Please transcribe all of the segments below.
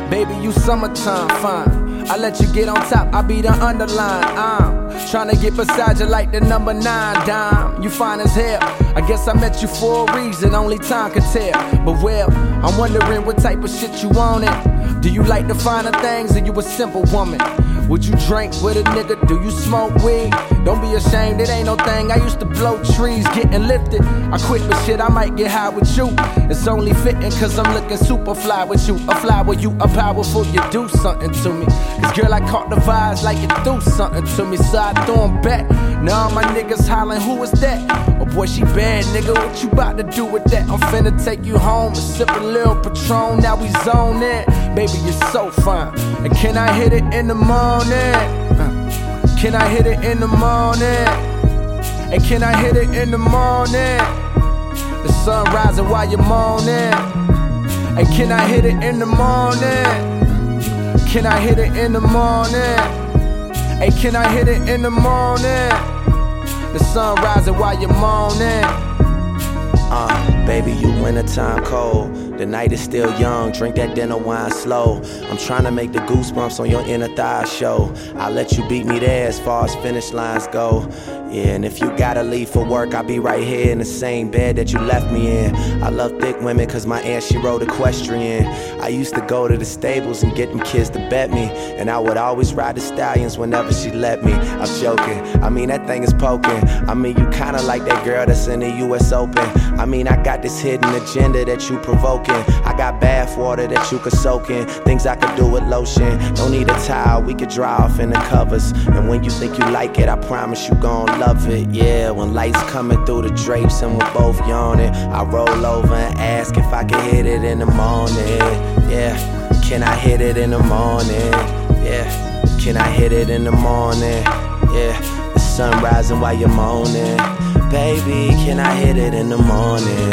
Baby, you summertime fine. I let you get on top, I be the underline. I'm tryna get beside you like the number 9 dime. You fine as hell, I guess I met you for a reason, only time can tell. But well, I'm wondering what type of shit you wanted. Do you like the finer things or you a simple woman? Would you drink with a nigga? Do you smoke weed? Don't be ashamed, it ain't no thing. I used to blow trees, getting lifted. I quit, but shit, I might get high with you. It's only fitting cause I'm looking super fly with you. A fly with you, a powerful, you do something to me. Cause girl, I caught the vibes like you do something to me. So I throw 'em back. Now all my niggas hollering, who is that? Oh boy, she bad, nigga, what you about to do with that? I'm finna take you home and sip a little Patron. Now we zone in. Baby, you're so fine. And can I hit it in the morning? Can I hit it in the morning? And can I hit it in the morning? The sun rising while you're moaning. And can I hit it in the morning? Can I hit it in the morning? And can I hit it in the morning? The sun rising while you're moaning. Baby, you wintertime cold. The night is still young, drink that dinner wine slow. I'm trying to make the goosebumps on your inner thigh show. I'll let you beat me there as far as finish lines go. Yeah, and if you gotta leave for work, I'll be right here in the same bed that you left me in. I love thick women cause my aunt, she rode equestrian. I used to go to the stables and get them kids to bet me. And I would always ride the stallions whenever she let me. I'm joking, I mean that thing is poking. I mean you kinda like that girl that's in the US Open. I mean I got this hidden agenda that you provoking. I got bath water that you could soak in. Things I could do with lotion. Don't need a towel, we could dry off in the covers. And when you think you like it, I promise you gon' love it. Yeah, when lights coming through the drapes and we're both yawning, I roll over and ask if I can hit it in the morning. Yeah, can I hit it in the morning? Yeah, can I hit it in the morning? Yeah, the sun rising while you're moaning. Baby, can I hit it in the morning?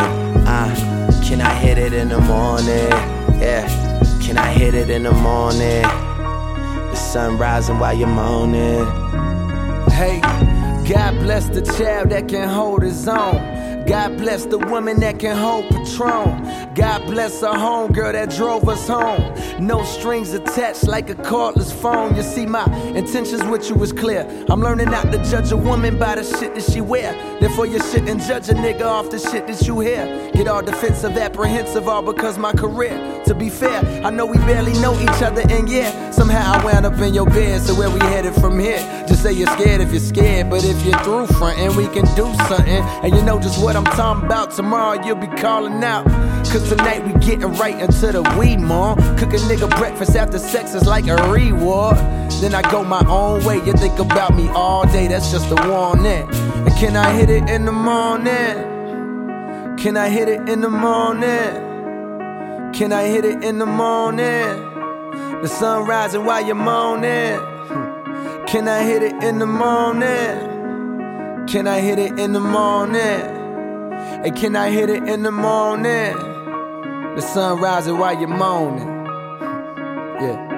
Can I hit it in the morning? Yeah, can I hit it in the morning? The sun rising while you're moaning. Hey, God bless the child that can hold his own. God bless the woman that can hold Patron. God bless our homegirl that drove us home. No strings attached like a cordless phone. You see, my intentions with you is clear. I'm learning not to judge a woman by the shit that she wear. Therefore you shouldn't judge a nigga off the shit that you hear. Get all defensive, apprehensive, all because my career. To be fair, I know we barely know each other, and yeah, somehow I wound up in your bed. So where we headed from here? Just say you're scared if you're scared, but if you're through frontin', we can do something. And you know just what I'm talking about. Tomorrow you'll be calling out, cause tonight we getting right into the weed, mom. Cook a nigga breakfast after sex is like a reward. Then I go my own way. You think about me all day, that's just a warning. And can I hit it in the morning? Can I hit it in the morning? Can I hit it in the morning? The sun rising while you're moaning. Can I hit it in the morning? Can I hit it in the morning? Hey, can I hit it in the morning? The sun rising while you're moaning. Yeah.